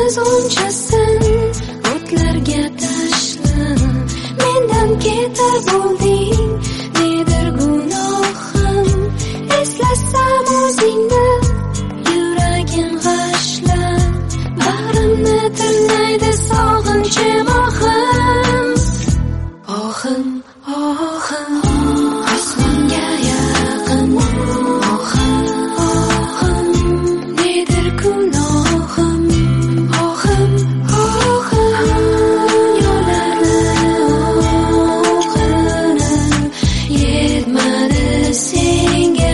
g'unchasin o'tlarga tashla. Mendan ketar bo'lding, nedir gunohim? Eslasam o'zingni, yuragim g'ashla. Bag'rimni tirnaydi sog'inchim ohim. Ohim, ohim, osmonga yaqin. Ohim, ohim, nedir gunohim? Ohim, ohim, yo'llarni o'qinib yetmadi senga.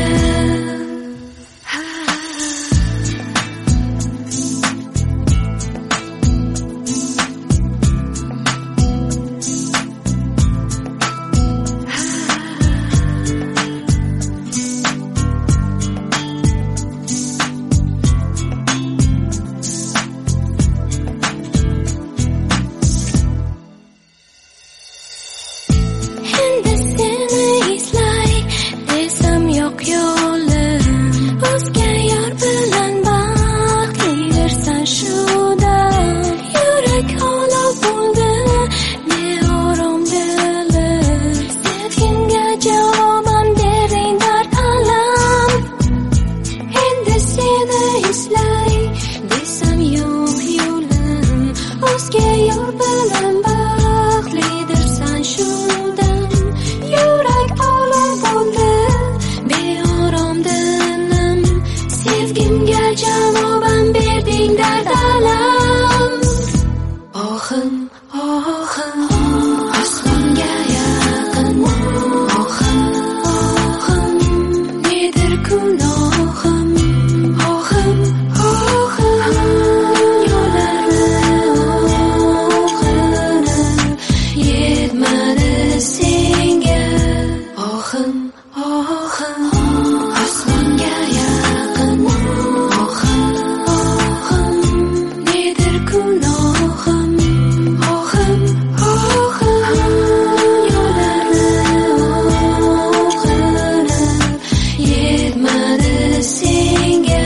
Endi seni eslay desam yo'q yo'lim. O'zga yor bilan baxtlidirsan shuda. Yurak olov bo'ldi, ne orom dilim. Sevgimga javoban bering dard alam. Endi seni eslay desam yo'q yo'lim. O'zga yor bilan baxtlidirsan shuda. Yurak olov bo'ldi, beorom dilim. Sevgimga javoban berding dard alam. Ohim, ohim, osmonga yaqin. Ohim, ohim, nedir gunohim? Ohim, ohim, yo'llarni o'qinib yetmadi senga. Ohim, ohim, osmonga yaqin. Ohim, ohim, nedir gunohim? Ohim, ohim, yo'llarni o'qinib yetmadi senga.